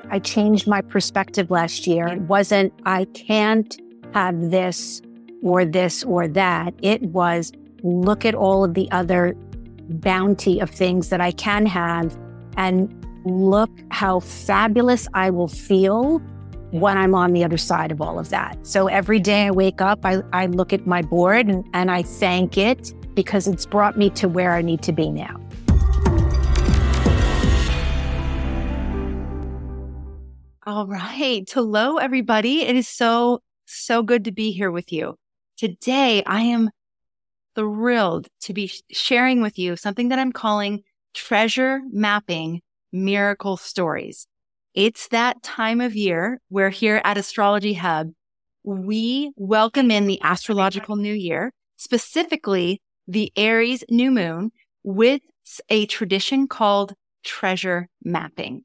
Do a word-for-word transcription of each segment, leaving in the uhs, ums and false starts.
I changed my perspective last year. It wasn't, I can't have this or this or that. It was, look at all of the other bounty of things that I can have and look how fabulous I will feel when I'm on the other side of all of that. So every day I wake up, I, I look at my board and, and I thank it because it's brought me to where I need to be now. All right. Hello, everybody. It is so, so good to be here with you. Today, I am thrilled to be sharing with you something that I'm calling treasure mapping miracle stories. It's that time of year where here at Astrology Hub, we welcome in the astrological new year, specifically the Aries new moon, with a tradition called treasure mapping.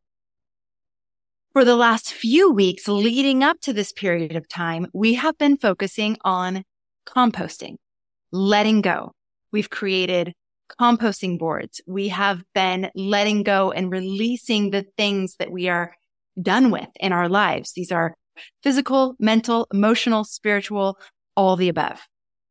For the last few weeks leading up to this period of time, we have been focusing on composting, letting go. We've created composting boards. We have been letting go and releasing the things that we are done with in our lives. These are physical, mental, emotional, spiritual, all the above.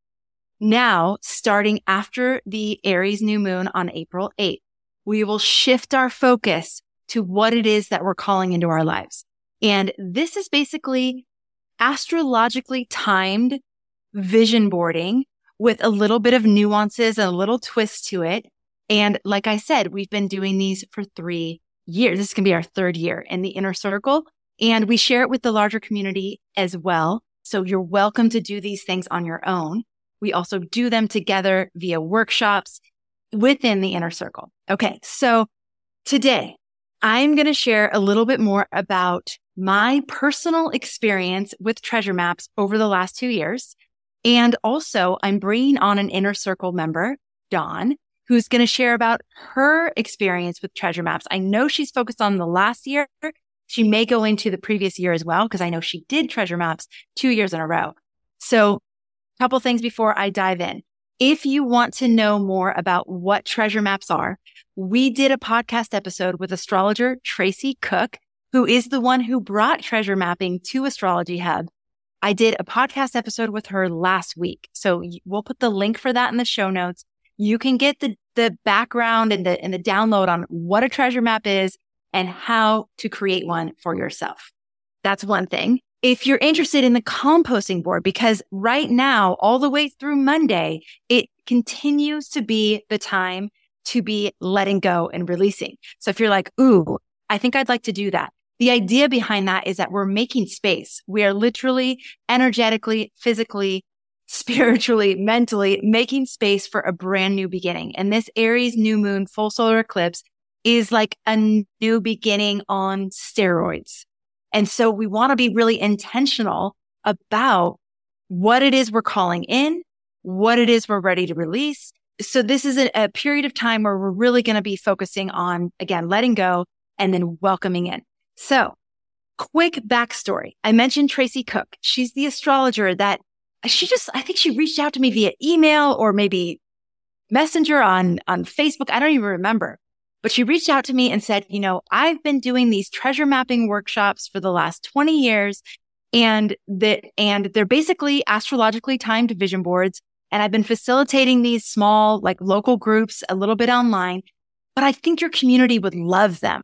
Now, starting after the Aries new moon on April eighth, we will shift our focus to what it is that we're calling into our lives. And this is basically astrologically timed vision boarding with a little bit of nuances and a little twist to it. And like I said, we've been doing these for three years. This can be our third year in the inner circle. And we share it with the larger community as well. So you're welcome to do these things on your own. We also do them together via workshops within the inner circle. Okay, so today I'm going to share a little bit more about my personal experience with treasure maps over the last two years. And also I'm bringing on an inner circle member, Dawn, who's going to share about her experience with treasure maps. I know she's focused on the last year. She may go into the previous year as well, because I know she did treasure maps two years in a row. So a couple things before I dive in. If you want to know more about what treasure maps are, we did a podcast episode with astrologer Tracy Cook, who is the one who brought treasure mapping to Astrology Hub. I did a podcast episode with her last week. So we'll put the link for that in the show notes. You can get the, the background and the, and the download on what a treasure map is and how to create one for yourself. That's one thing. If you're interested in the composting board, because right now, all the way through Monday, it continues to be the time to be letting go and releasing. So if you're like, ooh, I think I'd like to do that. The idea behind that is that we're making space. We are literally energetically, physically, spiritually, mentally making space for a brand new beginning. And this Aries new moon full solar eclipse is like a new beginning on steroids. And so we want to be really intentional about what it is we're calling in, what it is we're ready to release. So this is a, a period of time where we're really going to be focusing on, again, letting go and then welcoming in. So quick backstory. I mentioned Tracy Cook. She's the astrologer that she just, I think she reached out to me via email or maybe messenger on, on Facebook. I don't even remember. But she reached out to me and said, you know, I've been doing these treasure mapping workshops for the last twenty years, and that, and they're basically astrologically timed vision boards. And I've been facilitating these small, like local groups a little bit online, but I think your community would love them.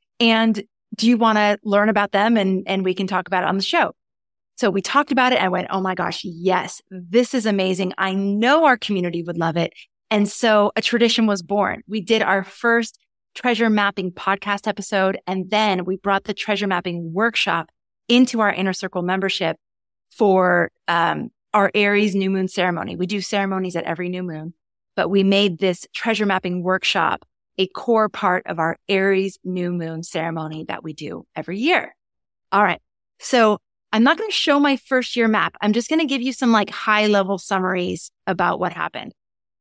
And do you want to learn about them? And, and we can talk about it on the show. So we talked about it. I went, oh my gosh, yes, this is amazing. I know our community would love it. And so a tradition was born. We did our first treasure mapping podcast episode, and then we brought the treasure mapping workshop into our inner circle membership for um, our Aries new moon ceremony. We do ceremonies at every new moon, but we made this treasure mapping workshop a core part of our Aries new moon ceremony that we do every year. All right. So I'm not going to show my first year map. I'm just going to give you some like high level summaries about what happened.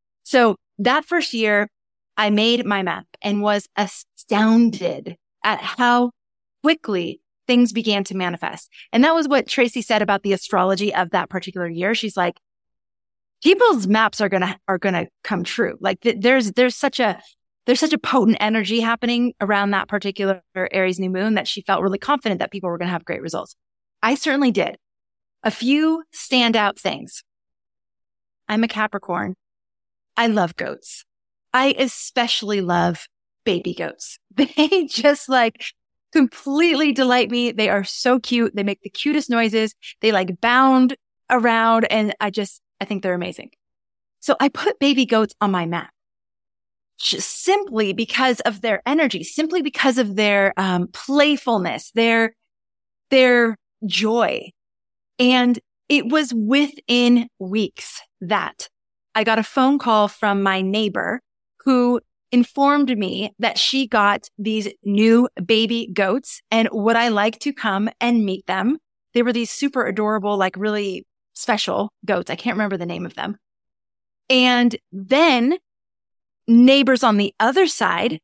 So that first year, I made my map and was astounded at how quickly things began to manifest. And that was what Tracy said about the astrology of that particular year. She's like, people's maps are going to, are going to come true. Like th- there's, there's such a there's such a potent energy happening around that particular Aries new moon that she felt really confident that people were going to have great results. I certainly did. A few standout things. I'm a Capricorn. I love goats. I especially love baby goats. They just like completely delight me. They are so cute. They make the cutest noises. They like bound around and I just, I think they're amazing. So I put baby goats on my map just simply because of their energy, simply because of their um, playfulness, their, their joy. And it was within weeks that I got a phone call from my neighbor who informed me that she got these new baby goats and would I like to come and meet them? They were these super adorable, like really special goats. I can't remember the name of them. And then neighbors on the other side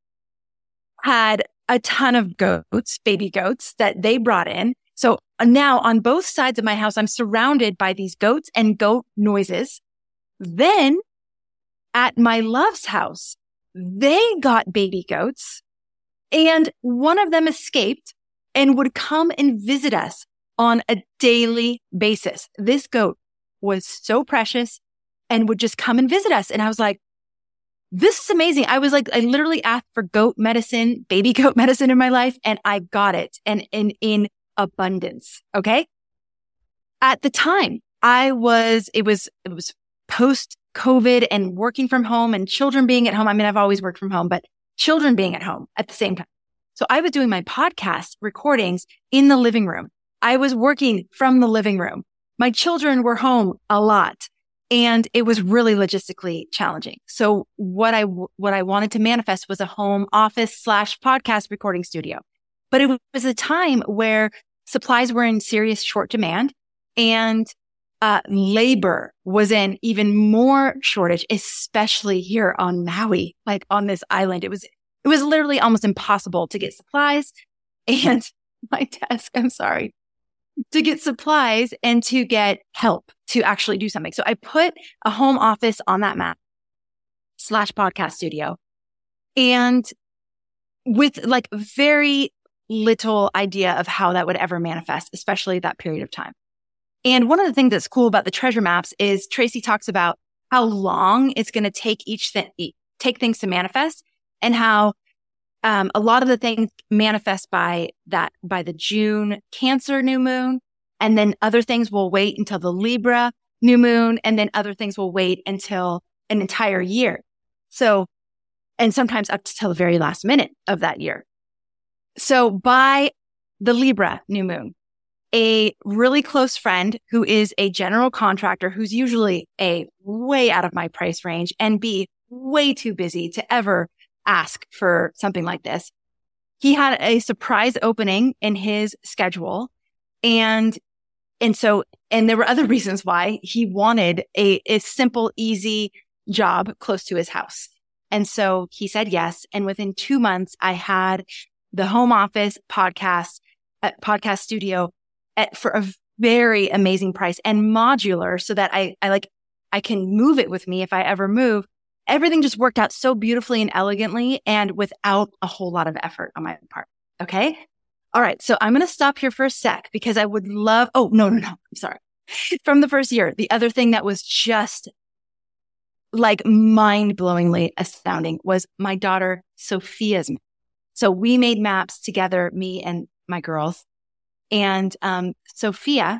had a ton of goats, baby goats that they brought in. So now on both sides of my house, I'm surrounded by these goats and goat noises. Then at my love's house, they got baby goats and one of them escaped and would come and visit us on a daily basis. This goat was so precious and would just come and visit us. And I was like, this is amazing. I was like, I literally asked for goat medicine, baby goat medicine in my life, and I got it and in, in abundance. Okay. At the time I was, it was, it was post COVID and working from home and children being at home. I mean, I've always worked from home, but children being at home at the same time. So I was doing my podcast recordings in the living room. I was working from the living room. My children were home a lot and it was really logistically challenging. So what I, what I wanted to manifest was a home office slash podcast recording studio. But it was a time where supplies were in serious short demand and Uh, labor was in even more shortage, especially here on Maui, like on this island. It was, it was literally almost impossible to get supplies and my desk, I'm sorry, to get supplies and to get help to actually do something. So I put a home office on that map slash podcast studio and with like very little idea of how that would ever manifest, especially that period of time. And one of the things that's cool about the treasure maps is Tracy talks about how long it's going to take each thing, take things to manifest and how um, a lot of the things manifest by that, by the June Cancer new moon. And then other things will wait until the Libra new moon. And then other things will wait until an entire year. So, and sometimes up till the very last minute of that year. So by the Libra new moon, a really close friend who is a general contractor who's usually A, way out of my price range and B, way too busy to ever ask for something like this. He had a surprise opening in his schedule. And, and so, and there were other reasons why he wanted a, a simple, easy job close to his house. And so he said yes. And within two months, I had the home office podcast, uh, podcast studio At, for a very amazing price and modular so that I, I like, I can move it with me if I ever move. Everything just worked out so beautifully and elegantly and without a whole lot of effort on my part. Okay. All right. So I'm going to stop here for a sec because I would love, oh, no, no, no. I'm sorry. From the first year, the other thing that was just like mind-blowingly astounding was my daughter Sophia's. So we made maps together, me and my girls. And um, Sophia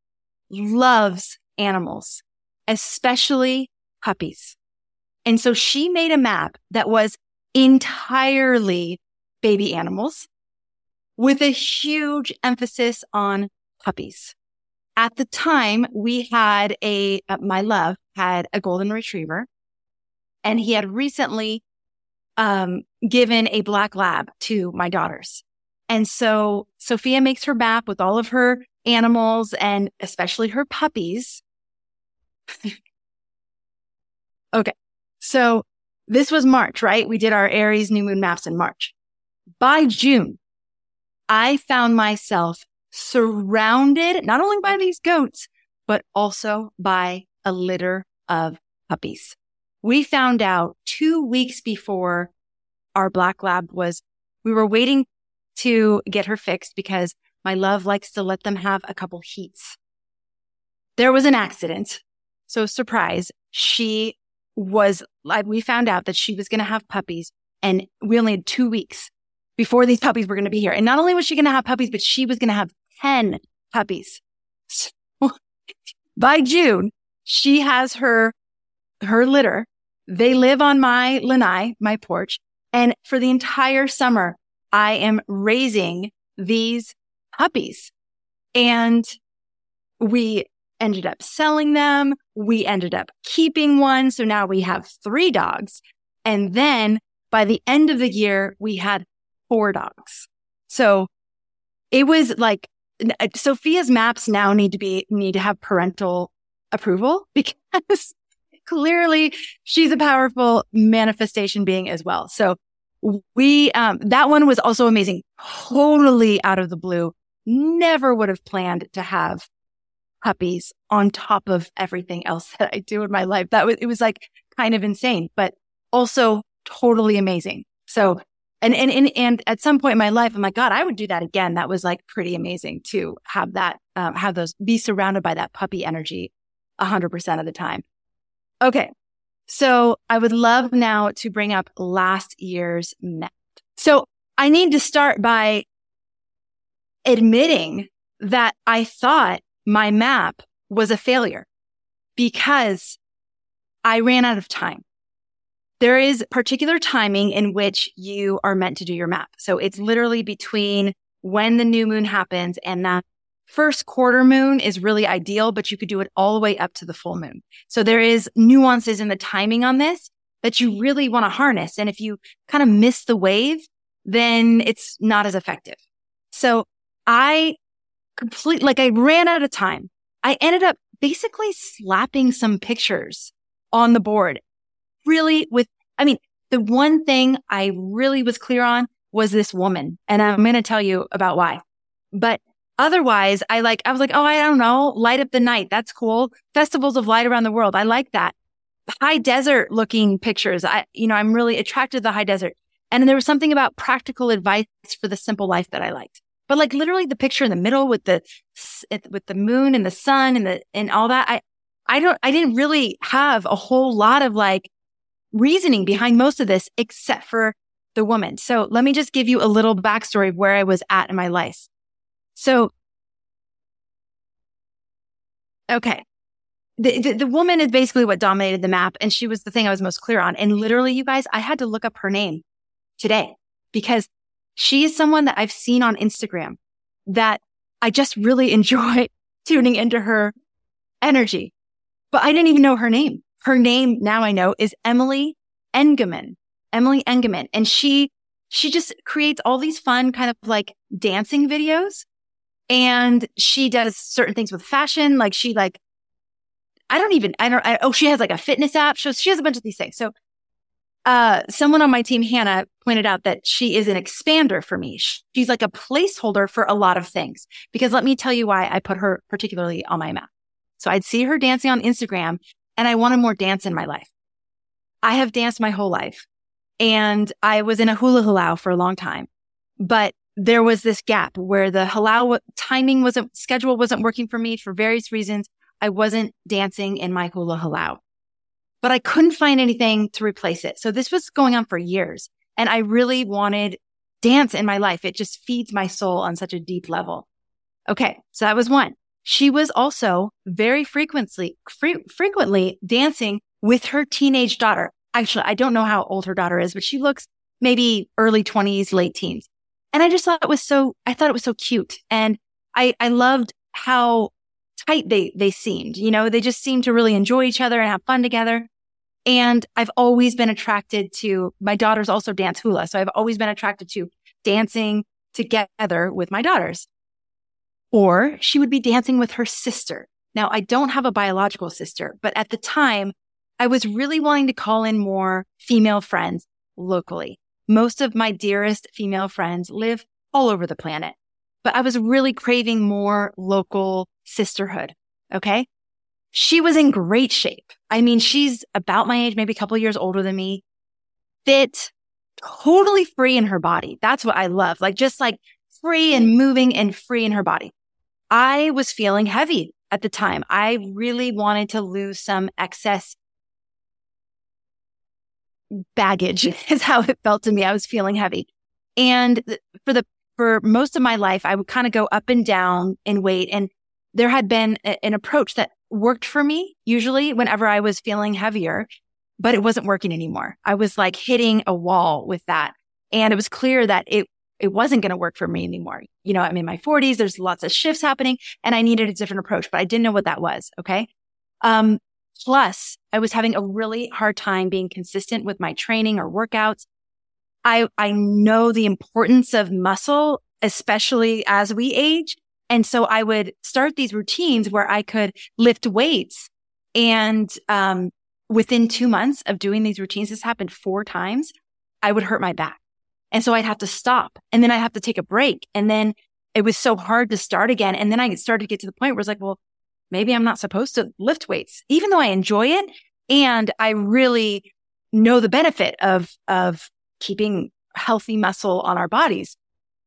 loves animals, especially puppies. And so she made a map that was entirely baby animals with a huge emphasis on puppies. At the time, we had a, uh, my love had a golden retriever, and he had recently um, given a black lab to my daughters. And so Sophia makes her map with all of her animals and especially her puppies. Okay. So this was March, right? We did our Aries new moon maps in March. By June, I found myself surrounded not only by these goats, but also by a litter of puppies. We found out two weeks before our black lab was, we were waiting to get her fixed because my love likes to let them have a couple heats. There was an accident. So surprise, she was, like, we found out that she was going to have puppies, and we only had two weeks before these puppies were going to be here. And not only was she going to have puppies, but she was going to have ten puppies. So by June, she has her, her litter. They live on my lanai, my porch. And for the entire summer, I am raising these puppies. And we ended up selling them. We ended up keeping one. So now we have three dogs. And then by the end of the year, we had four dogs. So it was like, Sophia's maps now need to be, need to have parental approval, because clearly she's a powerful manifestation being as well. So we, um, that one was also amazing. Totally out of the blue. Never would have planned to have puppies on top of everything else that I do in my life. That was, it was like kind of insane, but also totally amazing. So, and, and, and, and at some point in my life, I'm like, God, I would do that again. That was like pretty amazing to have that, um, have those, be surrounded by that puppy energy a hundred percent of the time. Okay. So I would love now to bring up last year's map. So I need to start by admitting that I thought my map was a failure because I ran out of time. There is particular timing in which you are meant to do your map. So it's literally between when the new moon happens and that first quarter moon is really ideal, but you could do it all the way up to the full moon. So there is nuances in the timing on this that you really want to harness. And if you kind of miss the wave, then it's not as effective. So I completely, like I ran out of time. I ended up basically slapping some pictures on the board. Really with, I mean, the one thing I really was clear on was this woman. And I'm going to tell you about why. But otherwise, I like, I was like, oh, I don't know, light up the night. That's cool. Festivals of light around the world. I like that. High desert looking pictures. I, you know, I'm really attracted to the high desert. And there was something about practical advice for the simple life that I liked. But like literally the picture in the middle with the, with the moon and the sun and the, and all that. I, I don't, I didn't really have a whole lot of like reasoning behind most of this except for the woman. So let me just give you a little backstory of where I was at in my life. So, okay. The, the, the woman is basically what dominated the map. And she was the thing I was most clear on. And literally, you guys, I had to look up her name today because she is someone that I've seen on Instagram that I just really enjoy tuning into her energy. But I didn't even know her name. Her name, now I know, is Emily Engelman. Emily Engelman. And she, she just creates all these fun kind of like dancing videos. And she does certain things with fashion. Like she like, I don't even, I don't, I, oh, she has like a fitness app. So she has a bunch of these things. So, uh, someone on my team, Hannah, pointed out that she is an expander for me. She's like a placeholder for a lot of things, because let me tell you why I put her particularly on my map. So I'd see her dancing on Instagram and I wanted more dance in my life. I have danced my whole life and I was in a hula halau for a long time, but there was this gap where the halau timing wasn't, schedule wasn't working for me for various reasons. I wasn't dancing in my hula halau, but I couldn't find anything to replace it. So this was going on for years and I really wanted dance in my life. It just feeds my soul on such a deep level. Okay. So that was one. She was also very frequently, fre- frequently dancing with her teenage daughter. Actually, I don't know how old her daughter is, but she looks maybe early twenties, late teens. And I just thought it was so, I thought it was so cute. And I, I loved how tight they, they seemed, you know, they just seemed to really enjoy each other and have fun together. And I've always been attracted to, my daughters also dance hula. So I've always been attracted to dancing together with my daughters. Or she would be dancing with her sister. Now, I don't have a biological sister, but at the time I was really wanting to call in more female friends locally. Most of my dearest female friends live all over the planet, but I was really craving more local sisterhood. Okay. She was in great shape. I mean, she's about my age, maybe a couple of years older than me, fit, totally free in her body. That's what I love. Like just like free and moving and free in her body. I was feeling heavy at the time. I really wanted to lose some excess baggage is how it felt to me. I was feeling heavy. And for the, for most of my life, I would kind of go up and down in weight. And there had been a, an approach that worked for me usually whenever I was feeling heavier, but it wasn't working anymore. I was like hitting a wall with that. And it was clear that it, it wasn't going to work for me anymore. You know, I'm in my forties. There's lots of shifts happening and I needed a different approach, but I didn't know what that was. Okay. Um, plus I was having a really hard time being consistent with my training or workouts. I, I know the importance of muscle, especially as we age. And so I would start these routines where I could lift weights. And um, within two months of doing these routines, this happened four times, I would hurt my back. And so I'd have to stop and then I'd have to take a break. And then it was so hard to start again. And then I started to get to the point where it's like, well, maybe I'm not supposed to lift weights, even though I enjoy it. And I really know the benefit of, of keeping healthy muscle on our bodies.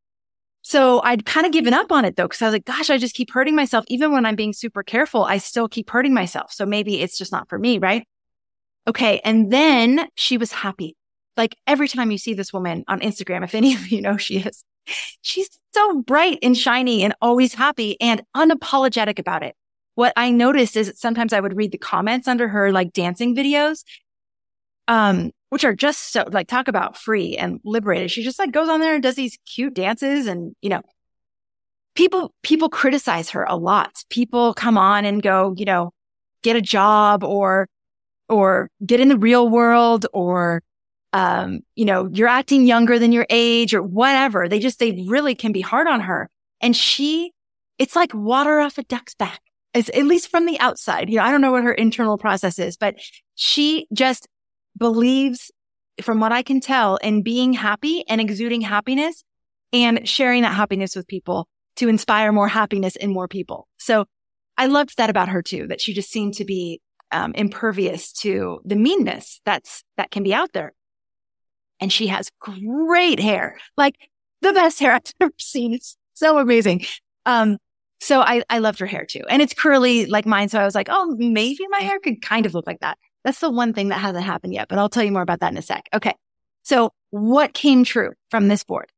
So I'd kind of given up on it though, because I was like, gosh, I just keep hurting myself. Even when I'm being super careful, I still keep hurting myself. So maybe it's just not for me, right? Okay. And then she was happy. Like every time you see this woman on Instagram, if any of you know she is, she's so bright and shiny and always happy and unapologetic about it. What I noticed is that sometimes I would read the comments under her like dancing videos, um, which are just so like talk about free and liberated. She just like goes on there and does these cute dances. And, you know, people, people criticize her a lot. People come on and go, you know, get a job or, or get in the real world or, um, you know, you're acting younger than your age or whatever. They just, they really can be hard on her. And she, it's like water off a duck's back. It's, at least from the outside. You know, I don't know what her internal process is, but she just believes, from what I can tell, in being happy and exuding happiness and sharing that happiness with people to inspire more happiness in more people. So I loved that about her too, that she just seemed to be um, impervious to the meanness that's, that can be out there. And she has great hair, like the best hair I've ever seen. It's so amazing. Um, so I, I loved her hair too. And it's curly like mine. So I was like, oh, maybe my hair could kind of look like that. That's the one thing that hasn't happened yet, but I'll tell you more about that in a sec. Okay. So what came true from this board?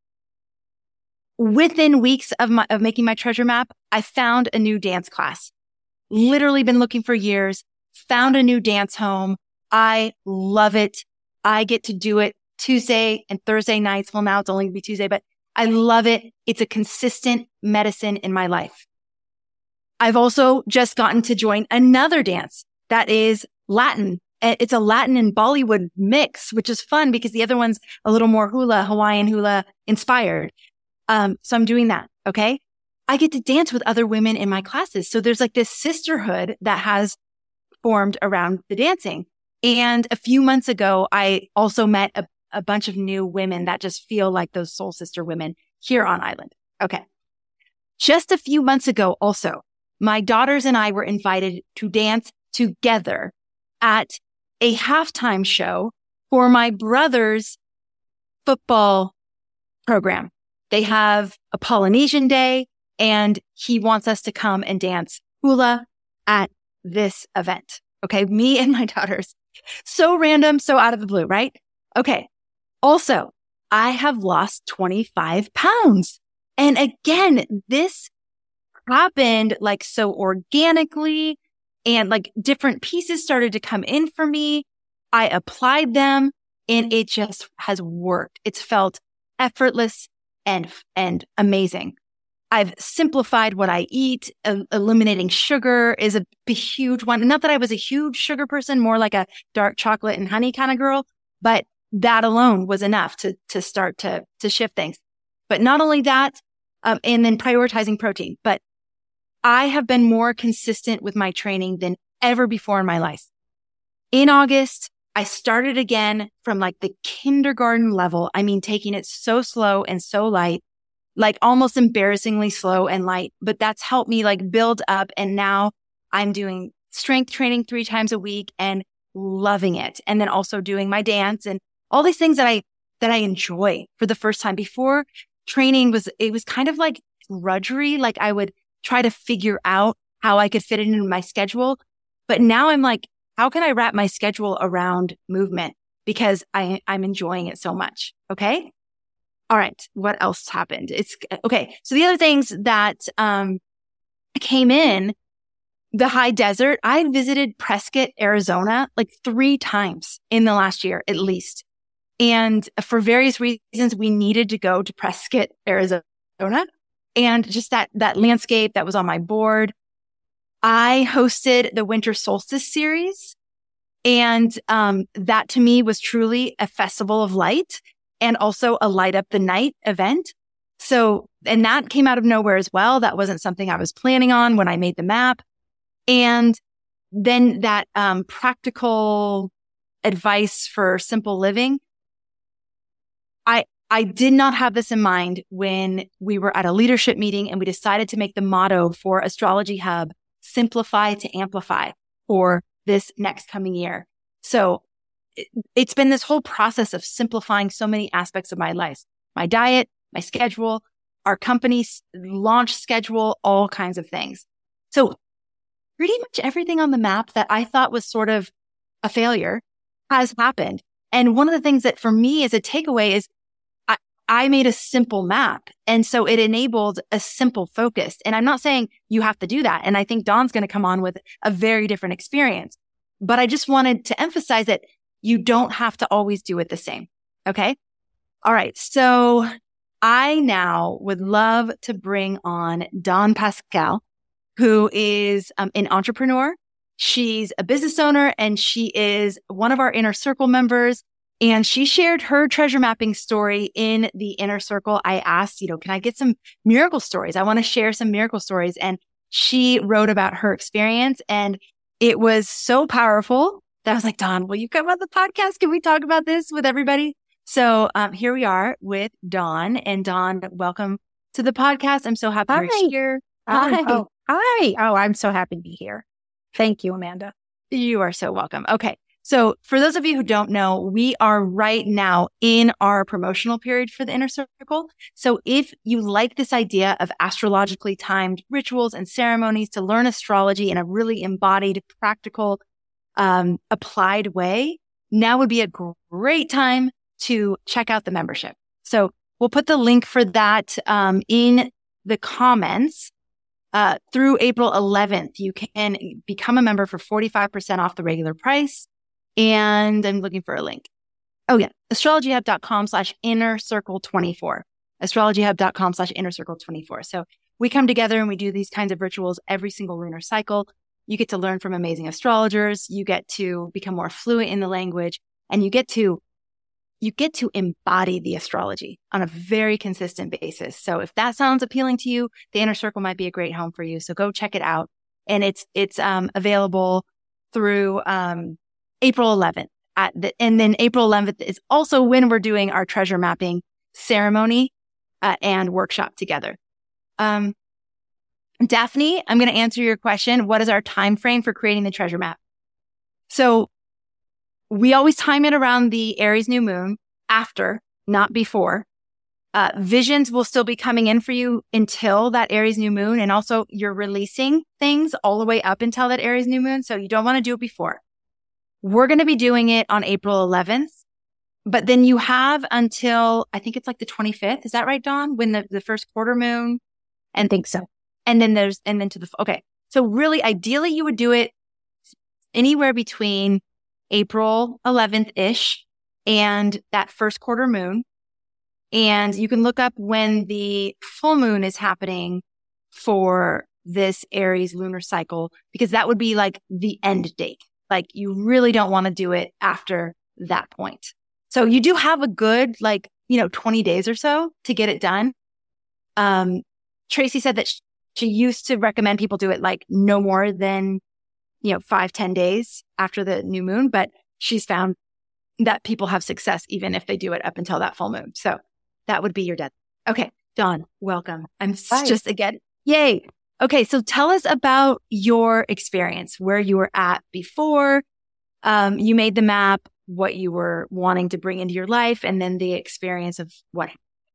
Within weeks of my, of making my treasure map, I found a new dance class. Literally been looking for years, found a new dance home. I love it. I get to do it Tuesday and Thursday nights. Well, now it's only gonna be Tuesday, but I love it. It's a consistent medicine in my life. I've also just gotten to join another dance that is Latin. It's a Latin and Bollywood mix, which is fun because the other one's a little more hula, Hawaiian hula inspired. Um, so I'm doing that. Okay. I get to dance with other women in my classes. So there's like this sisterhood that has formed around the dancing. And a few months ago, I also met a, a bunch of new women that just feel like those soul sister women here on island. Okay. Just a few months ago also, my daughters and I were invited to dance together at a halftime show for my brother's football program. They have a Polynesian day and he wants us to come and dance hula at this event. Okay. Me and my daughters. So random, so out of the blue, right? Okay. Also, I have lost twenty-five pounds. And again, this happened like so organically and like different pieces started to come in for me. I applied them and it just has worked. It's felt effortless and, and amazing. I've simplified what I eat. Uh, eliminating sugar is a, a huge one. Not that I was a huge sugar person, more like a dark chocolate and honey kind of girl, but that alone was enough to, to start to, to shift things. But not only that, um, and then prioritizing protein, but I have been more consistent with my training than ever before in my life. In August, I started again from like the kindergarten level. I mean, taking it so slow and so light, like almost embarrassingly slow and light, but that's helped me like build up. And now I'm doing strength training three times a week and loving it. And then also doing my dance and all these things that I that I enjoy for the first time. Before, training was, it was kind of like drudgery. Like I would try to figure out how I could fit it into my schedule. But now I'm like, how can I wrap my schedule around movement? Because I, I'm enjoying it so much. Okay. All right. What else happened? It's okay. So the other things that, um, came in the high desert, I visited Prescott, Arizona, like three times in the last year, at least. And for various reasons, we needed to go to Prescott, Arizona. And just that, that landscape that was on my board. I hosted the Winter Solstice series. And, um, that to me was truly a festival of light and also a light up the night event. So, and that came out of nowhere as well. That wasn't something I was planning on when I made the map. And then that, um, practical advice for simple living. I, I did not have this in mind when we were at a leadership meeting and we decided to make the motto for Astrology Hub, simplify to amplify for this next coming year. So it, it's been this whole process of simplifying so many aspects of my life, my diet, my schedule, our company's launch schedule, all kinds of things. So pretty much everything on the map that I thought was sort of a failure has happened. And one of the things that for me as a takeaway is I, I made a simple map. And so it enabled a simple focus. And I'm not saying you have to do that. And I think Dawn's going to come on with a very different experience. But I just wanted to emphasize that you don't have to always do it the same. Okay. All right. So I now would love to bring on Dawn Pascal, who is um, an entrepreneur. She's a business owner and she is one of our Inner Circle members. And she shared her treasure mapping story in the Inner Circle. I asked, you know, can I get some miracle stories? I want to share some miracle stories. And she wrote about her experience. And it was so powerful that I was like, Dawn, will you come on the podcast? Can we talk about this with everybody? So um, here we are with Dawn. And Dawn, welcome to the podcast. I'm so happy Hi. you're here. Hi. Oh, hi. Oh, I'm so happy to be here. Thank you, Amanda. You are so welcome. Okay. So for those of you who don't know, we are right now in our promotional period for the Inner Circle. So if you like this idea of astrologically timed rituals and ceremonies to learn astrology in a really embodied, practical, um, applied way, now would be a great time to check out the membership. So we'll put the link for that um, in the comments. Uh, through April eleventh, you can become a member for forty-five percent off the regular price. And I'm looking for a link. Oh yeah. astrologyhub.com slash inner circle 24. astrologyhub.com slash inner circle 24. So we come together and we do these kinds of rituals every single lunar cycle. You get to learn from amazing astrologers. You get to become more fluent in the language and you get to, you get to embody the astrology on a very consistent basis. So if that sounds appealing to you, the Inner Circle might be a great home for you. So go check it out. And it's, it's, um, available through, um, April eleventh at the, and then April eleventh is also when we're doing our treasure mapping ceremony uh, and workshop together. Um, Daphne, I'm going to answer your question. What is our time frame for creating the treasure map? So we always time it around the Aries new moon after, not before. Uh, visions will still be coming in for you until that Aries new moon. And also you're releasing things all the way up until that Aries new moon. So you don't want to do it before. We're going to be doing it on April eleventh, but then you have until, I think it's like the twenty-fifth. Is that right, Dawn? When the, the first quarter moon? And I think so. And then there's, and then to the, okay. So really, ideally you would do it anywhere between April eleventh-ish and that first quarter moon. And you can look up when the full moon is happening for this Aries lunar cycle, because that would be like the end date. Like you really don't want to do it after that point. So you do have a good, like, you know, twenty days or so to get it done. Um, Tracy said that she, she used to recommend people do it like no more than, you know, five, ten days after the new moon, but she's found that people have success even if they do it up until that full moon. So that would be your deadline. Okay. Dawn, welcome. I'm Hi. just again, yay. Okay, so tell us about your experience, where you were at before um, you made the map, what you were wanting to bring into your life and then the experience of what.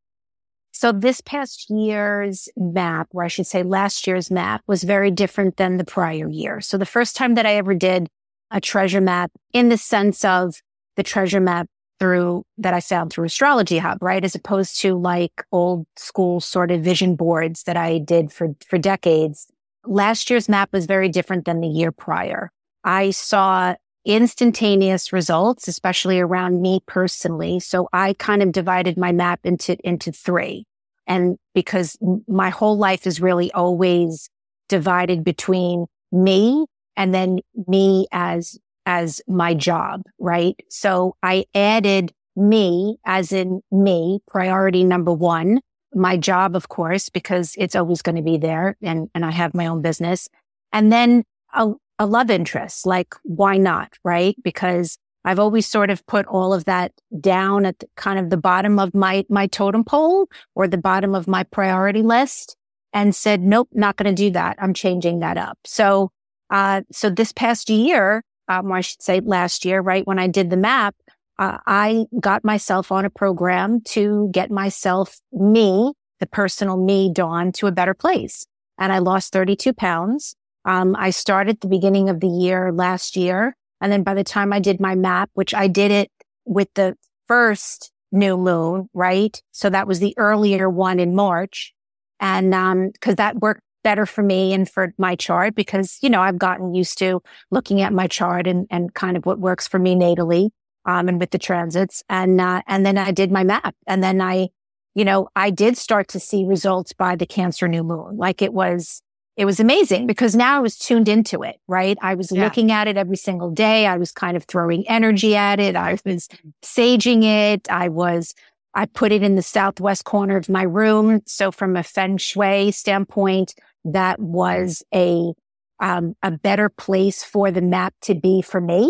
So this past year's map, or I should say last year's map, was very different than the prior year. So the first time that I ever did a treasure map in the sense of the treasure map through that I found through Astrology Hub, right? As opposed to like old school sort of vision boards that I did for, for decades. Last year's map was very different than the year prior. I saw instantaneous results, especially around me personally. So I kind of divided my map into, into three. And because my whole life is really always divided between me and then me as, as my job, right? So I added me as in me, priority number one, my job, of course, because it's always going to be there and, and I have my own business. And then a, a love interest, like why not, right? Because I've always sort of put all of that down at the, kind of the bottom of my, my totem pole or the bottom of my priority list and said, nope, not going to do that. I'm changing that up. So, uh, so this past year, um, or I should say last year, right? When I did the map, uh, I got myself on a program to get myself, me, the personal me, Dawn, to a better place. And I lost thirty-two pounds. Um, I started the beginning of the year last year. And then by the time I did my map, which I did it with the first new moon, right? So that was the earlier one in March. And, um, cause that worked better for me and for my chart because, you know, I've gotten used to looking at my chart and, and kind of what works for me natally, um, and with the transits. And, uh, and then I did my map and then I, you know, I did start to see results by the Cancer new moon. Like it was, It was amazing because now I was tuned into it, right? I was yeah. looking at it every single day. I was kind of throwing energy at it. I was saging it. I was, I put it in the southwest corner of my room. So from a feng shui standpoint, that was a, um, a better place for the map to be for me.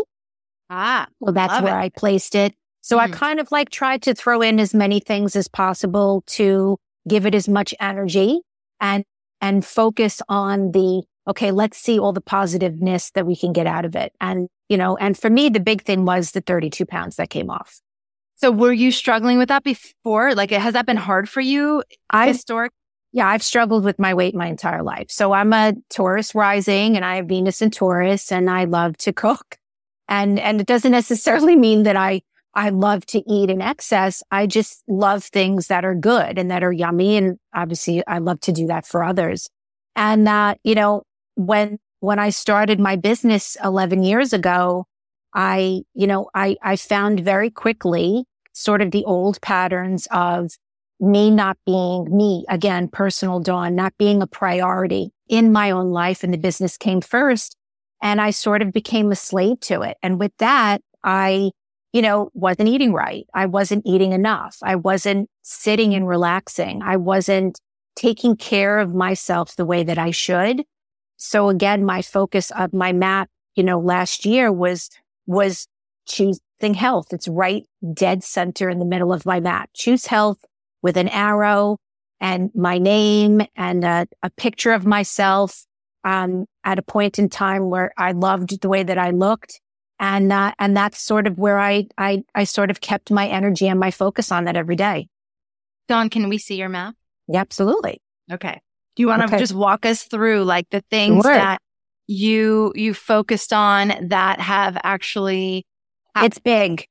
Ah, well, that's where it. I placed it. So mm. I kind of like tried to throw in as many things as possible to give it as much energy and and focus on the, okay, let's see all the positiveness that we can get out of it. And, you know, and for me, the big thing was the thirty-two pounds that came off. So were you struggling with that before? Like, has that been hard for you historic? Yeah, I've struggled with my weight my entire life. So I'm a Taurus rising and I have Venus in Taurus and I love to cook. And, and it doesn't necessarily mean that I, I love to eat in excess. I just love things that are good and that are yummy. And obviously I love to do that for others. And, uh, you know, when, when I started my business eleven years ago, I, you know, I, I found very quickly sort of the old patterns of me not being me, again, personal Dawn, not being a priority in my own life. And the business came first. And I sort of became a slave to it. And with that, I, you know, wasn't eating right. I wasn't eating enough. I wasn't sitting and relaxing. I wasn't taking care of myself the way that I should. So again, my focus of my map, you know, last year was, was choosing health. It's right dead center in the middle of my map. Choose health with an arrow and my name and a, a picture of myself, um, at a point in time where I loved the way that I looked. And, uh, and that's sort of where I, I, I sort of kept my energy and my focus on that every day. Dawn, can we see your map? Yeah, absolutely. Okay. Do you want to okay. just walk us through like the things sure. that you, you focused on that have actually, happened? It's big.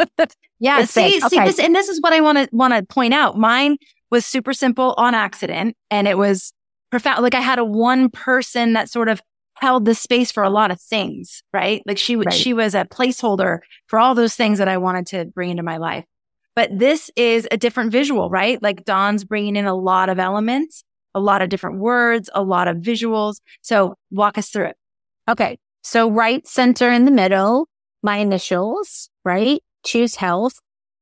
yeah. It's see, big. see okay. this, and this is what I want to, want to point out. Mine was super simple on accident and it was profound. Like I had a one person that sort of held the space for a lot of things, right? Like she, right. she was a placeholder for all those things that I wanted to bring into my life. But this is a different visual, right? Like Dawn's bringing in a lot of elements, a lot of different words, a lot of visuals. So walk us through it. Okay. So right center in the middle, my initials, right? Choose health.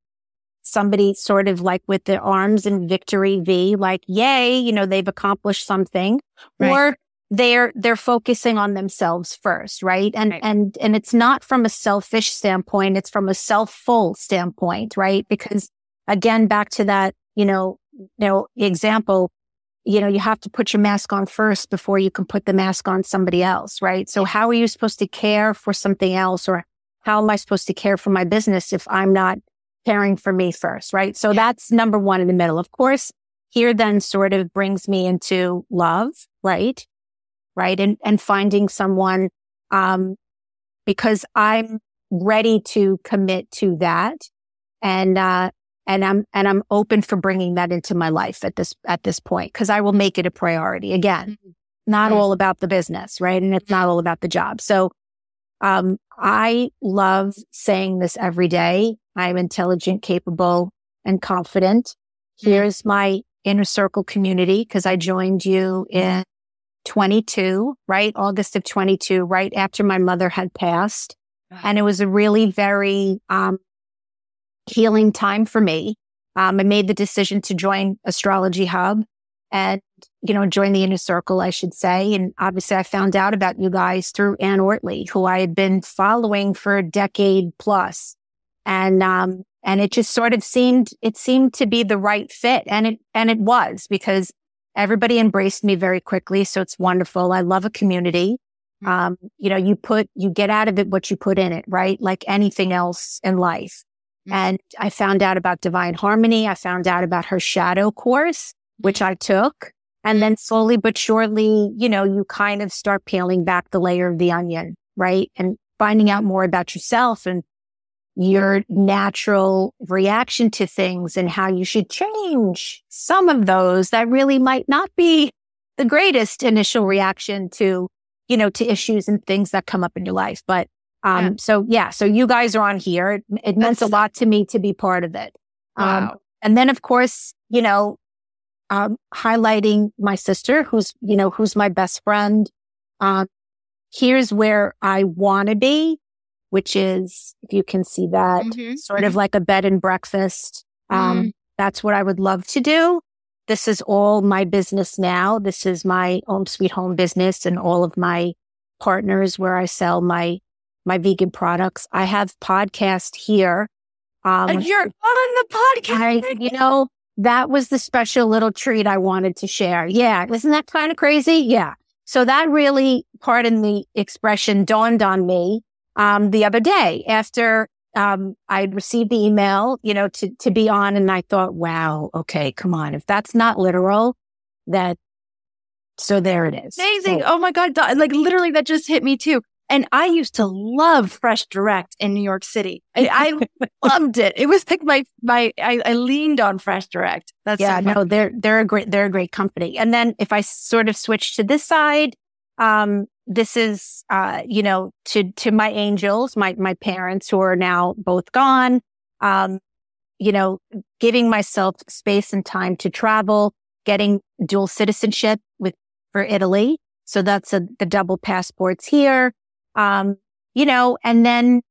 Somebody sort of like with their arms in victory V, like, yay, you know, they've accomplished something. Right. Or they're, they're focusing on themselves first, right? And, right. and, and it's not from a selfish standpoint. It's from a self-full standpoint, right? Because again, back to that, you know, you know, example, you know, you have to put your mask on first before you can put the mask on somebody else, right? So how are you supposed to care for something else or how am I supposed to care for my business if I'm not caring for me first, right? So yeah. That's number one in the middle. Of course, here then sort of brings me into love, right? Right. And, and finding someone, um, because I'm ready to commit to that. And, uh, and I'm, and I'm open for bringing that into my life at this, at this point, because I will make it a priority. Again, not all about the business, right? And it's not all about the job. So, um, I love saying this every day. I'm intelligent, capable, and confident. Here's my inner circle community, because I joined you in twenty-two, right? August of twenty-two, right after my mother had passed. And it was a really very, um, healing time for me. Um, I made the decision to join Astrology Hub and, you know, join the inner circle, I should say. And obviously I found out about you guys through Ann Ortley, who I had been following for a decade plus. And, um, and it just sort of seemed, it seemed to be the right fit. And it, and it was, because everybody embraced me very quickly. So it's wonderful. I love a community. Um, you know, you put, you get out of it what you put in it, right? Like anything else in life. Mm-hmm. And I found out about Divine Harmony. I found out about her shadow course, which I took. And then slowly but surely, you know, you kind of start peeling back the layer of the onion, right? And finding out more about yourself and your natural reaction to things and how you should change some of those that really might not be the greatest initial reaction to, you know, to issues and things that come up in your life. But, um, yeah. so yeah, so you guys are on here. It, it meant That's... a lot to me to be part of it. Wow. Um, and then of course, you know, um, highlighting my sister, who's, you know, who's my best friend. Um, here's where I want to be, which is, if you can see that, mm-hmm. sort mm-hmm. of like a bed and breakfast. Um, mm-hmm. That's what I would love to do. This is all my business now. This is my Home Sweet Home business and all of my partners where I sell my, my vegan products. I have podcast here. Um, and you're on the podcast. I, you know, that was the special little treat I wanted to share. Yeah. Isn't that kind of crazy? Yeah. So that really, pardon the expression, dawned on me, um, the other day after, um, I received the email, you know, to, to be on. And I thought, wow, okay, come on. If that's not literal, that, so there it is. Amazing. So, oh my God. Like literally that just hit me too. And I used to love Fresh Direct in New York City. I, I loved it. It was like my, my, I, I leaned on Fresh Direct. That's yeah, so no, they're, they're a great, they're a great company. And then if I sort of switch to this side, um, this is, uh, you know, to, to my angels, my, my parents who are now both gone, um, you know, giving myself space and time to travel, getting dual citizenship with, for Italy. So that's a, the double passports here. Um, you know, and then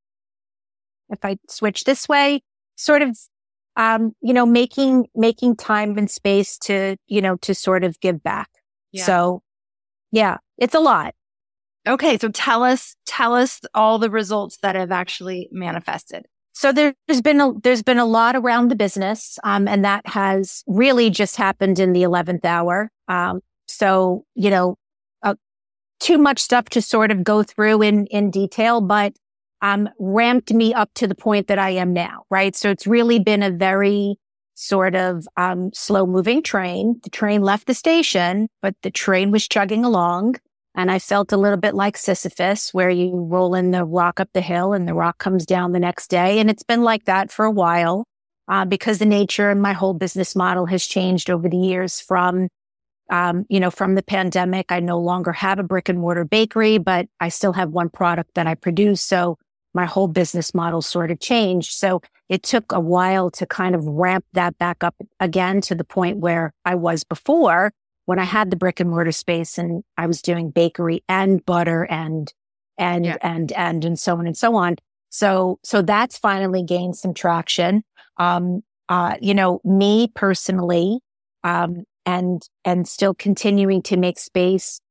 if I switch this way, sort of, um, you know, making, making time and space to, you know, to sort of give back. Yeah. So yeah, it's a lot. Okay. So tell us, tell us all the results that have actually manifested. So there, there's been a, there's been a lot around the business. Um, and that has really just happened in the eleventh hour. Um, so, you know, uh, too much stuff to sort of go through in, in detail, but, um, ramped me up to the point that I am now. Right. So it's really been a very sort of, um, slow moving train. The train left the station, but the train was chugging along. And I felt a little bit like Sisyphus, where you roll in the rock up the hill and the rock comes down the next day. And it's been like that for a while, uh, because the nature and my whole business model has changed over the years from, um, you know, from the pandemic. I no longer have a brick and mortar bakery, but I still have one product that I produce. So my whole business model sort of changed. So it took a while to kind of ramp that back up again to the point where I was before, when I had the brick and mortar space and I was doing bakery and butter and, and, yeah. and, and, and so on and so on. So, so that's finally gained some traction. Um, uh, you know, me personally, um, and, and still continuing to make space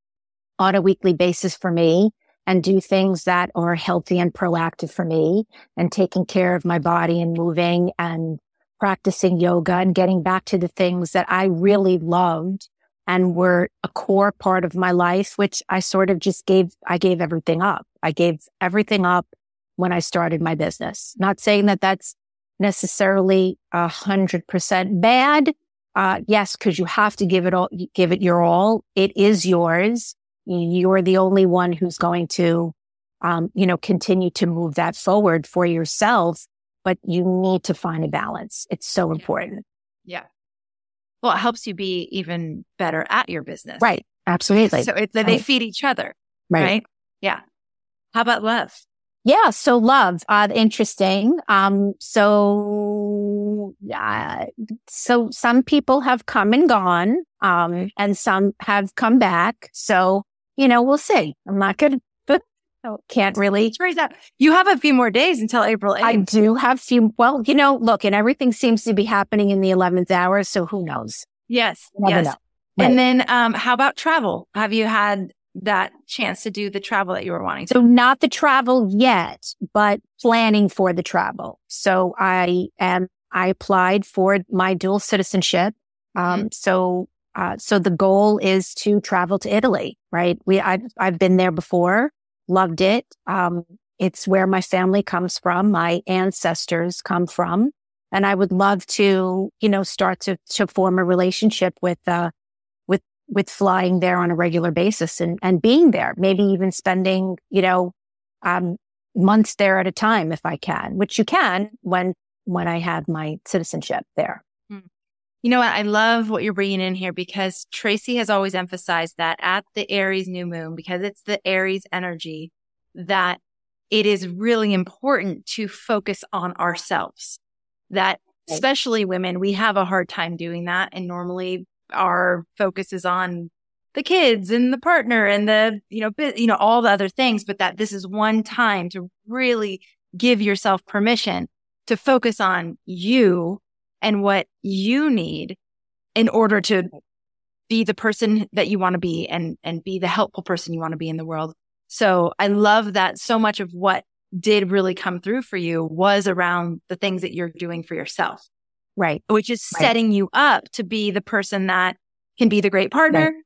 on a weekly basis for me and do things that are healthy and proactive for me and taking care of my body and moving and practicing yoga and getting back to the things that I really loved and were a core part of my life, which I sort of just gave, I gave everything up. I gave everything up when I started my business. Not saying that that's necessarily a hundred percent bad. Uh, yes, because you have to give it all, give it your all. It is yours. You're the only one who's going to, um, you know, continue to move that forward for yourself, but you need to find a balance. It's so important. Yeah. Well, it helps you be even better at your business. Right. Absolutely. So it, they right. feed each other. Right. right. Yeah. How about love? Yeah. So love, uh, interesting. Um, so, uh, so some people have come and gone, um, and some have come back. So, you know, we'll see. I'm not going to, can't really. Teresa, you have a few more days until April eighth. I do have few, well, you know, look, and everything seems to be happening in the eleventh hour. So who knows? Yes. Never yes. know. Right. And then, um, how about travel? Have you had that chance to do the travel that you were wanting to? So not the travel yet, but planning for the travel. So I am, I applied for my dual citizenship. Um, mm-hmm. so, uh, so the goal is to travel to Italy, right? We, I've, I've been there before, loved it. Um, it's where my family comes from. My ancestors come from, and I would love to, you know, start to, to form a relationship with, uh, with flying there on a regular basis and, and being there, maybe even spending, you know, um, months there at a time if I can, which you can when, when I have my citizenship there. You know what? I love what you're bringing in here, because Tracy has always emphasized that at the Aries new moon, because it's the Aries energy, that it is really important to focus on ourselves. That especially women, we have a hard time doing that. And normally our focus is on the kids and the partner and the, you know, bi- you know, all the other things, but that this is one time to really give yourself permission to focus on you and what you need in order to be the person that you want to be and, and be the helpful person you want to be in the world. So I love that so much of what did really come through for you was around the things that you're doing for yourself. Right. Which is right. setting you up to be the person that can be the great partner, right.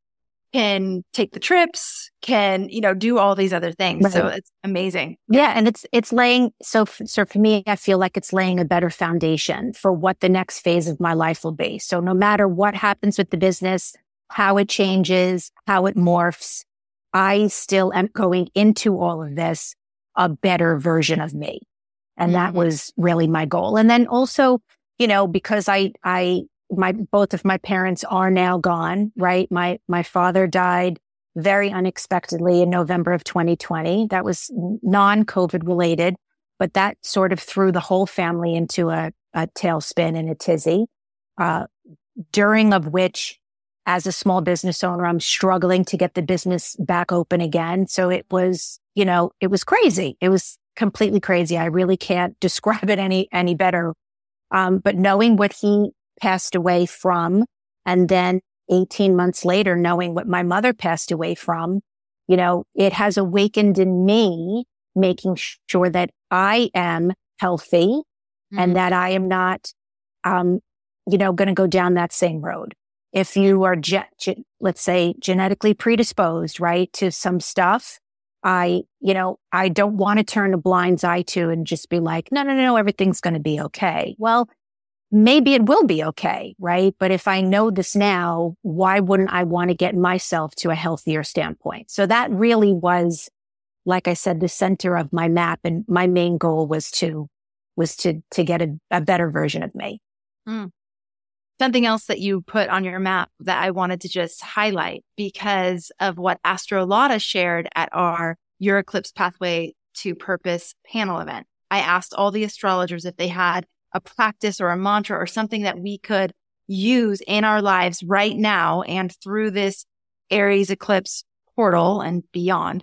can take the trips, can, you know, do all these other things. Right. So it's amazing. Yeah. And it's, it's laying, so, so for me, I feel like it's laying a better foundation for what the next phase of my life will be. So no matter what happens with the business, how it changes, how it morphs, I still am going into all of this a better version of me. And mm-hmm. that was really my goal. And then also, you know, because I, I, my, both of my parents are now gone, right? My, my father died very unexpectedly in November of twenty twenty. That was non-COVID related, but that sort of threw the whole family into a, a tailspin and a tizzy, uh, during of which, as a small business owner, I'm struggling to get the business back open again. So it was, you know, it was crazy. It was completely crazy. I really can't describe it any, any better. Um, but knowing what he passed away from, and then eighteen months later, knowing what my mother passed away from, you know, it has awakened in me, making sure that I am healthy mm-hmm. and that I am not, um, you know, going to go down that same road. If you are, ge- ge- let's say, genetically predisposed, right, to some stuff, I, you know, I don't want to turn a blind eye to and just be like, no, no, no, no, everything's going to be okay. Well, maybe it will be okay, right? But if I know this now, why wouldn't I want to get myself to a healthier standpoint? So that really was, like I said, the center of my map, and my main goal was to, was to, to get a, a better version of me. Mm. Something else that you put on your map that I wanted to just highlight because of what Astrolotta shared at our Your Eclipse Pathway to Purpose panel event. I asked all the astrologers if they had a practice or a mantra or something that we could use in our lives right now and through this Aries eclipse portal and beyond.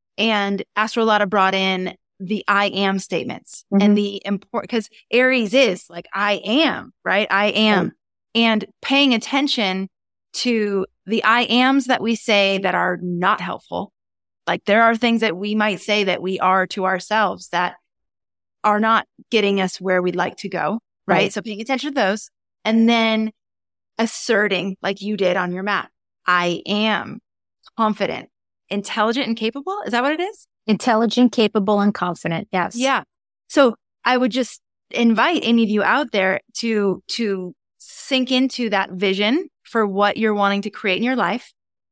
And Astrolotta brought in the I am statements mm-hmm. and the important, because Aries is like, I am, right? I am. Mm-hmm. And paying attention to the I ams that we say that are not helpful. Like there are things that we might say that we are to ourselves that are not getting us where we'd like to go. Right. right. So paying attention to those and then asserting like you did on your map. I am confident, intelligent, and capable. Is that what it is? Intelligent, capable, and confident. Yes. Yeah. So I would just invite any of you out there to, to sink into that vision for what you're wanting to create in your life,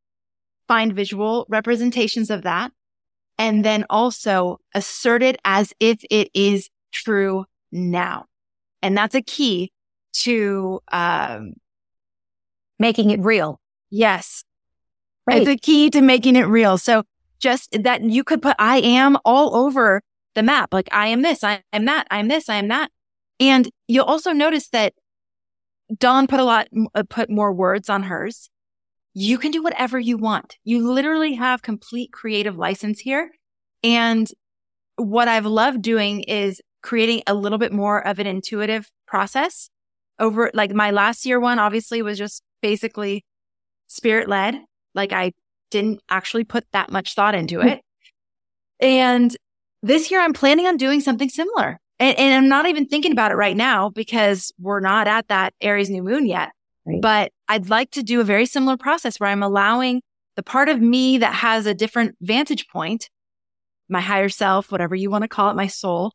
find visual representations of that, and then also assert it as if it is true now. And that's a key to um, making it real. Yes. Right. It's a key to making it real. So just that you could put I am all over the map. Like I am this, I am that, I am this, I am that. And you'll also notice that Dawn put a lot, uh, put more words on hers. You can do whatever you want. You literally have complete creative license here. And what I've loved doing is creating a little bit more of an intuitive process over, like my last year one obviously was just basically spirit led. Like I didn't actually put that much thought into it. And this year I'm planning on doing something similar. And, and I'm not even thinking about it right now because we're not at that Aries new moon yet. Right. But I'd like to do a very similar process where I'm allowing the part of me that has a different vantage point, my higher self, whatever you want to call it, my soul,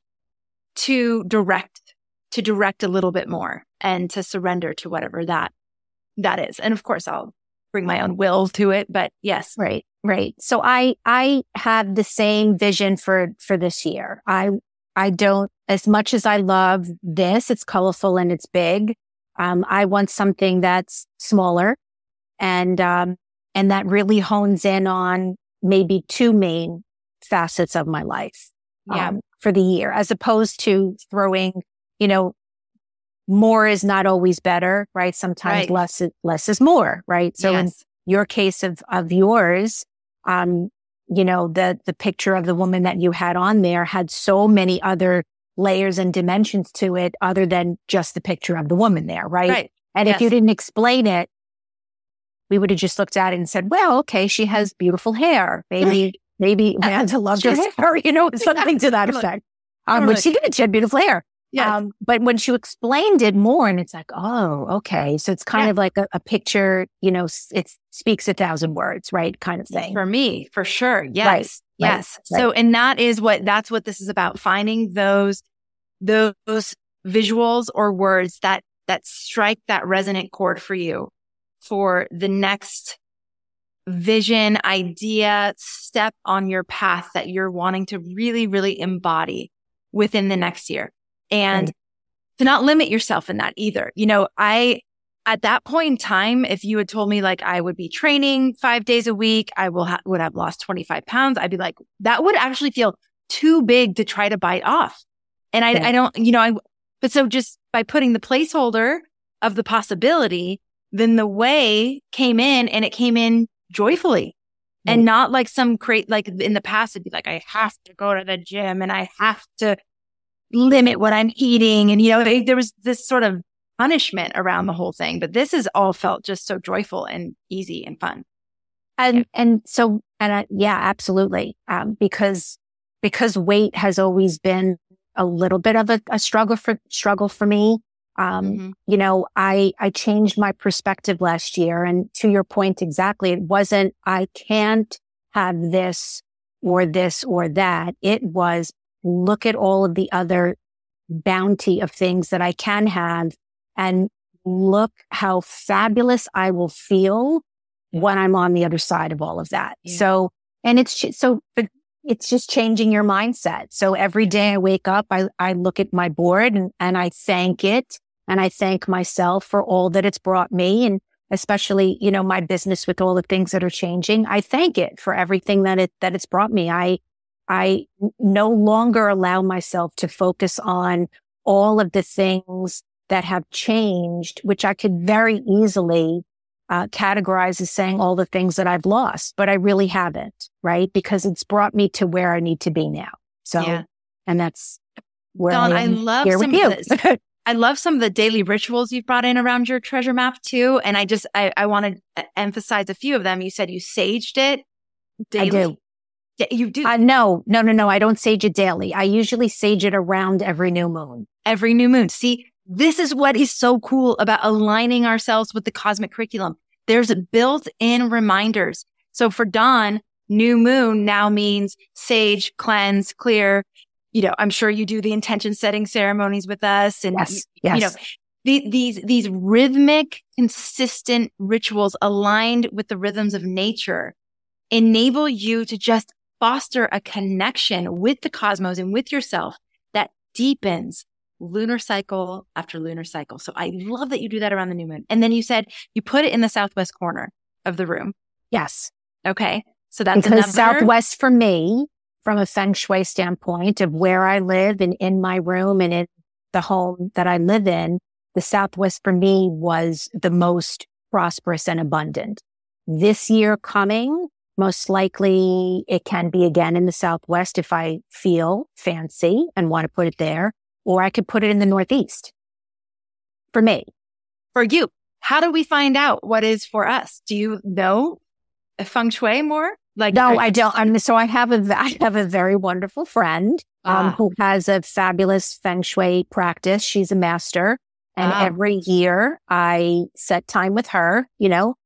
to direct, to direct a little bit more and to surrender to whatever that, that is. And of course, I'll bring my own will to it, but yes. Right, right. So I, I have the same vision for, for this year. I, I don't, as much as I love this, it's colorful and it's big. Um, I want something that's smaller and, um, and that really hones in on maybe two main facets of my life, yeah. um, for the year, as opposed to throwing, you know, more is not always better, right? Sometimes right. less, is, less is more, right? So yes. in your case of, of yours, um, you know, the, the picture of the woman that you had on there had so many other layers and dimensions to it other than just the picture of the woman there, right? Right. And yes. if you didn't explain it, we would have just looked at it and said, well, okay, she has beautiful hair. Maybe, maybe Amanda loved her hair, you know, something to that effect. Um, totally. Which she did, she had beautiful hair. Yes. Um, but when she explained it more and it's like, oh, okay. So it's kind yeah. of like a, a picture, you know, it speaks a thousand words, right? Kind of thing. For me, for sure. Yes. Right. Yes. Right. So, and that is what, that's what this is about. Finding those, those visuals or words that, that strike that resonant chord for you for the next vision, idea, step on your path that you're wanting to really, really embody within the next year. And right. to not limit yourself in that either. You know, I, at that point in time, if you had told me like I would be training five days a week, I will ha- would have lost twenty-five pounds. I'd be like, that would actually feel too big to try to bite off. And I, right. I don't, you know, I, but so just by putting the placeholder of the possibility, then the way came in and it came in joyfully right. and not like some create, like in the past, it'd be like, I have to go to the gym and I have to limit what I'm eating. And, you know, it, there was this sort of punishment around the whole thing, but this has all felt just so joyful and easy and fun. And, yeah. and so, and I, yeah, absolutely. Um, because, because weight has always been a little bit of a, a struggle for, struggle for me. Um, mm-hmm. you know, I, I changed my perspective last year. And to your point, exactly, it wasn't, I can't have this or this or that. It was, look at all of the other bounty of things that I can have and look how fabulous I will feel when I'm on the other side of all of that. Yeah. So, and it's so, but it's just changing your mindset. So every day I wake up, I, I look at my board and, and I thank it and I thank myself for all that it's brought me. And especially, you know, my business with all the things that are changing. I thank it for everything that it, that it's brought me. I, I no longer allow myself to focus on all of the things that have changed, which I could very easily uh, categorize as saying all the things that I've lost, but I really haven't, right? Because it's brought me to where I need to be now. So, yeah. and that's where Dawn, I am I love here some with you. of this. I love some of the daily rituals you've brought in around your treasure map too. And I just, I, I want to emphasize a few of them. You said you saged it daily. I do. You do? Uh, no, no, no, no. I don't sage it daily. I usually sage it around every new moon. Every new moon. See, this is what is so cool about aligning ourselves with the cosmic curriculum. There's built-in reminders. So for Dawn, new moon now means sage, cleanse, clear. You know, I'm sure you do the intention setting ceremonies with us. And, yes, you, yes. you know, the, these, these rhythmic, consistent rituals aligned with the rhythms of nature enable you to just foster a connection with the cosmos and with yourself that deepens lunar cycle after lunar cycle. So I love that you do that around the new moon. And then you said you put it in the southwest corner of the room. Yes. Okay. So that's because another... southwest for me, from a feng shui standpoint of where I live and in my room and in the home that I live in, the southwest for me was the most prosperous and abundant. This year coming, most likely it can be again in the southwest if I feel fancy and want to put it there, or I could put it in the northeast. For me. For you. How do we find out what is for us? Do you know feng shui more? Like, no, are- I don't. I'm so I have a I have a very wonderful friend um, ah. who has a fabulous feng shui practice. She's a master, and ah. every year I set time with her. You know,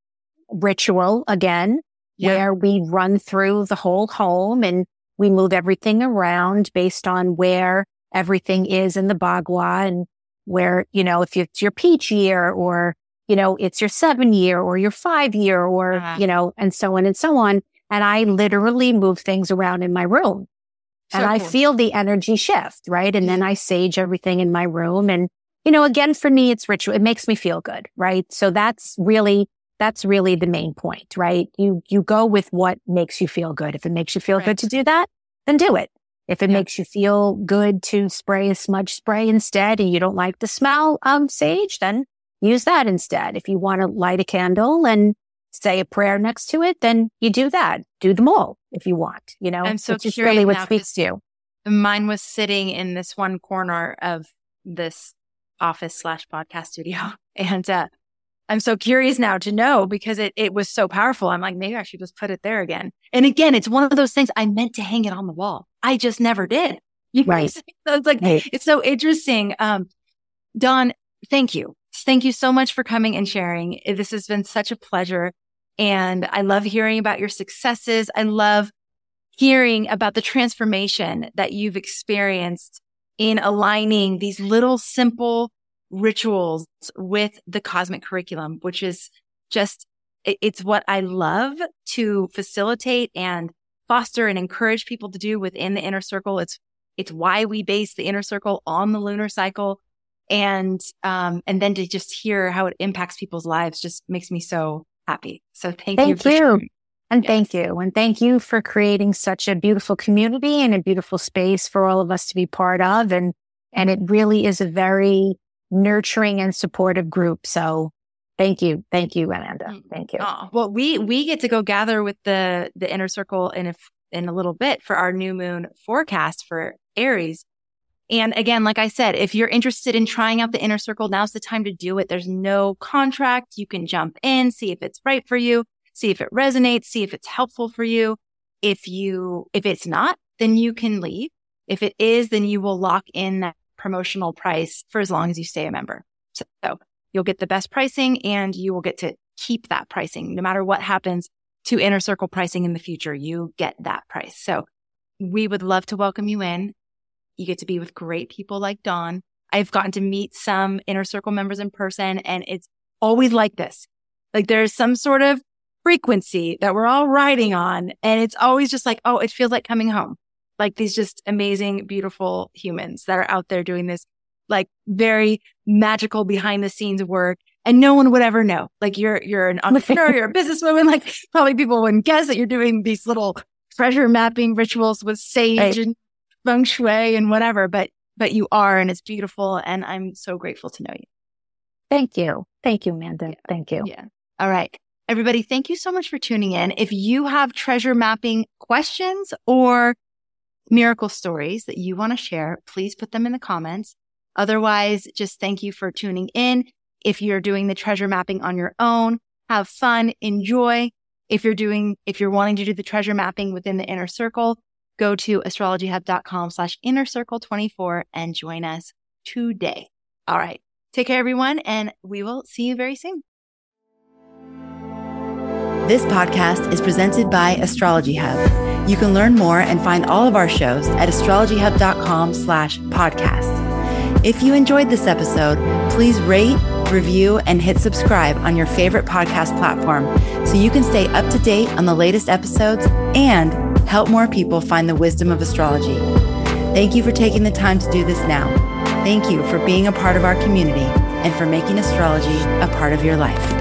ritual again, yeah. where we run through the whole home and we move everything around based on where everything is in the Bagua and where, you know, if it's your peach year or, you know, it's your seven year or your five year or, uh-huh. you know, and so on and so on. And I literally move things around in my room so and cool. I feel the energy shift, right? And then I sage everything in my room. And, you know, again, for me, it's ritual. It makes me feel good, right? So that's really, that's really the main point, right? You, you go with what makes you feel good. If it makes you feel right. good to do that, then do it. If it yeah. makes you feel good to spray a smudge spray instead and you don't like the smell of sage, then use that instead. If you want to light a candle and say a prayer next to it, then you do that. Do them all if you want, you know. I'm so which is curious really what now, speaks to you. Mine was sitting in this one corner of this office slash podcast studio. And uh, I'm so curious now to know because it, it was so powerful. I'm like, maybe I should just put it there again. And again, it's one of those things I meant to hang it on the wall. I just never did. You know right. So it's like, right. it's so interesting. Um, Dawn, thank you. Thank you so much for coming and sharing. This has been such a pleasure. And I love hearing about your successes. I love hearing about the transformation that you've experienced in aligning these little simple rituals with the cosmic curriculum, which is just, it's what I love to facilitate and foster and encourage people to do within the inner circle. It's, it's why we base the inner circle on the lunar cycle. And, um, and then to just hear how it impacts people's lives just makes me so happy. So thank, thank you. For you. sharing. And yes. thank you. And thank you for creating such a beautiful community and a beautiful space for all of us to be part of. And, and it really is a very nurturing and supportive group. So thank you. Thank you, Amanda. Thank you. Oh, well, we, we get to go gather with the, the inner circle in a, in a little bit for our new moon forecast for Aries. And again, like I said, if you're interested in trying out the inner circle, now's the time to do it. There's no contract. You can jump in, see if it's right for you, see if it resonates, see if it's helpful for you. If you, if it's not, then you can leave. If it is, then you will lock in that promotional price for as long as you stay a member. So, so you'll get the best pricing and you will get to keep that pricing. No matter what happens to inner circle pricing in the future, you get that price. So we would love to welcome you in. You get to be with great people like Dawn. I've gotten to meet some inner circle members in person and it's always like this. Like there's some sort of frequency that we're all riding on. And it's always just like, oh, it feels like coming home. Like these just amazing, beautiful humans that are out there doing this like very magical behind the scenes work. And no one would ever know. Like you're, you're an entrepreneur, you're a businesswoman. Like probably people wouldn't guess that you're doing these little treasure mapping rituals with sage right. and feng shui and whatever, but, but you are, and it's beautiful. And I'm so grateful to know you. Thank you. Thank you, Amanda. Yeah. Thank you. Yeah. All right. Everybody, thank you so much for tuning in. If you have treasure mapping questions or miracle stories that you want to share, please put them in the comments. Otherwise, just thank you for tuning in. If you're doing the treasure mapping on your own, have fun, enjoy. If you're doing, if you're wanting to do the treasure mapping within the inner circle, go to astrologyhub.com slash inner circle 24 and join us today. All right. Take care, everyone, and we will see you very soon. This podcast is presented by Astrology Hub. You can learn more and find all of our shows at astrologyhub.com slash podcast. If you enjoyed this episode, please rate, review, and hit subscribe on your favorite podcast platform so you can stay up to date on the latest episodes and help more people find the wisdom of astrology. Thank you for taking the time to do this now. Thank you for being a part of our community and for making astrology a part of your life.